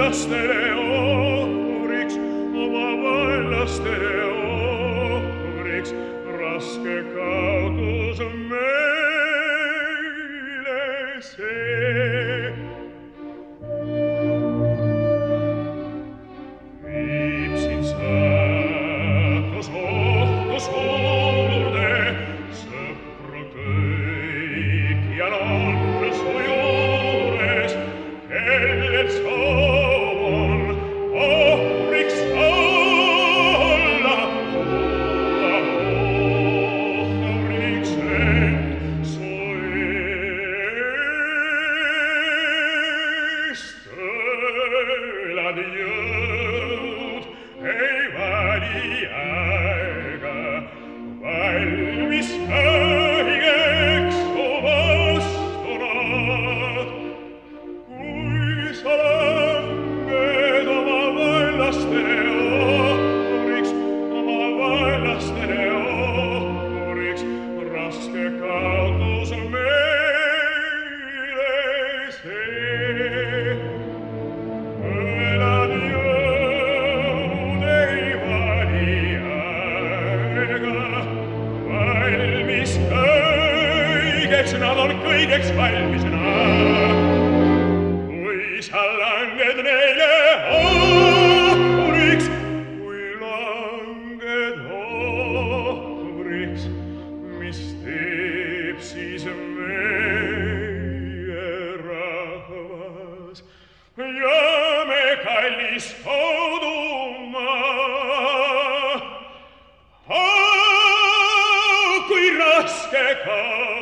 vaenlastele ohvriks, oma vaenlastele ohvriks, raske kaotus meile see. Viib siin saatus ohtu suurde, sõpru kõikjal on su juures, kellel soov on ohvriks olla, tuua ohvriks end su eest. Elad jõud ei vali aega, valmis õigeks su vastunad. Kui sa langed oma vaenlastele ohvriks, oma vaenlastele ohvriks, raske kaotus meile see. Elad jõud ei vali aega, valmis kõigeks, nad on kõigeks valmis nad. Kui sa langed neile ohvriks, kui langed ohvriks, mis teeb siis meie rahvas? Jääme kallis kodumaa, kui raske ka